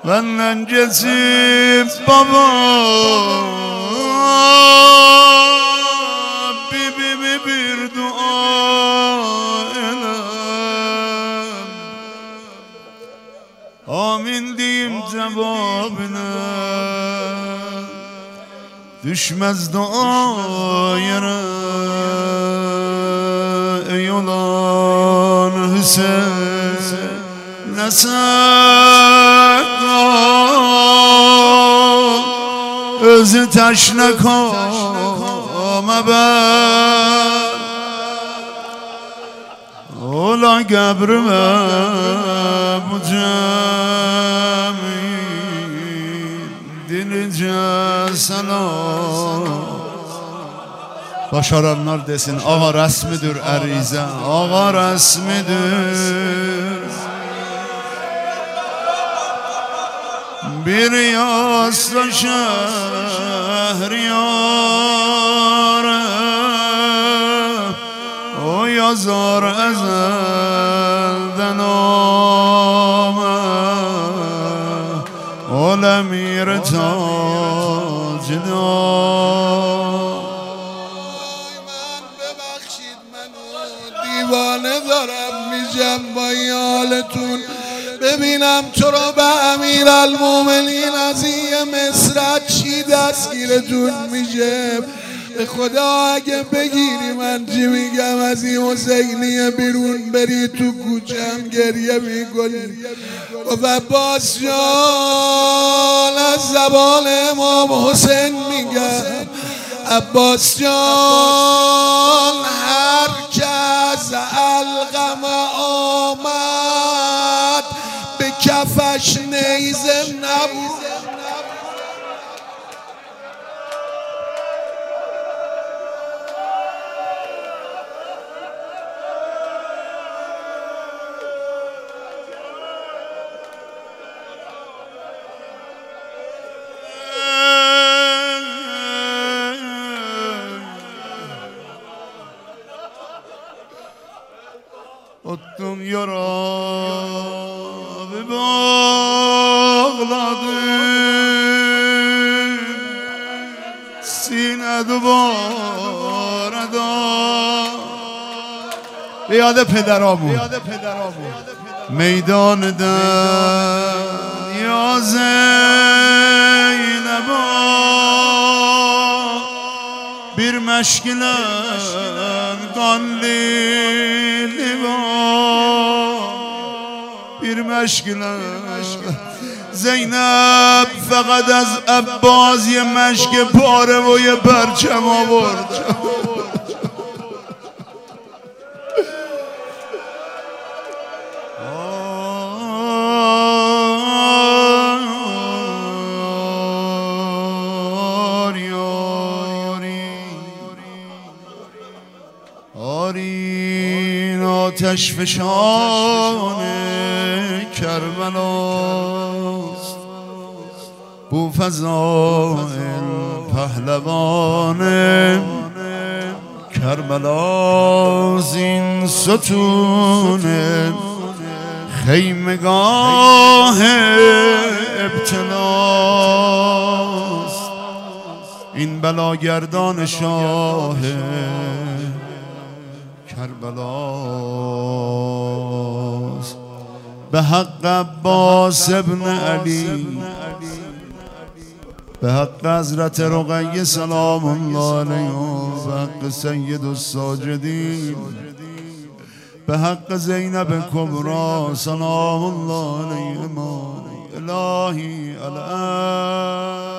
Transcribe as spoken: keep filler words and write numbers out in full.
benden geçip baba bir bir bir, bir dua elem. Amin diyeyim cevabına, düşmez dua yere. Ey olan Hüseyin nesaka, özü teşne kome ben. Ola gebrime bu cemi dinice selam. Başaranlar desin ağa resmidir erize, ağa resmidir. Bir yasla şehriyare, o yazar ezelden ame, o lemir tacına. دیوانه دارم میشم با یالتون، ببینم تو رو به امیر المومنین از این مصرع چی دستگیرتون میشه. به خدا اگه بگیری من چی میگم، از این حسینیه بیرون بری تو کوچم گریه میکنی. و عباس جان از زبان امام حسین میگم، عباس جان هر کس القم آمد به کفش نیزه نبود. Ottum yara ve bağladım sine duvara da. یاد پدرامون میدان دنیا زینبا bir meşkilen kanlili var, bir meşkilen Zeynep fakat az Abbas یه مشک پاره و یه پرچم آورد. آرین آتش فشان کربلاست، بوفضائل پهلوان کربلاست. این ستون خیمگاه ابتلاست، این بلاگردان شاه کربلاست. به حق عباس ابن علی، به حق حضرت رقیه سلام الله علیه، به حق سید الساجدین، به حق زینب کبرا سلام الله علیهما. الهی الان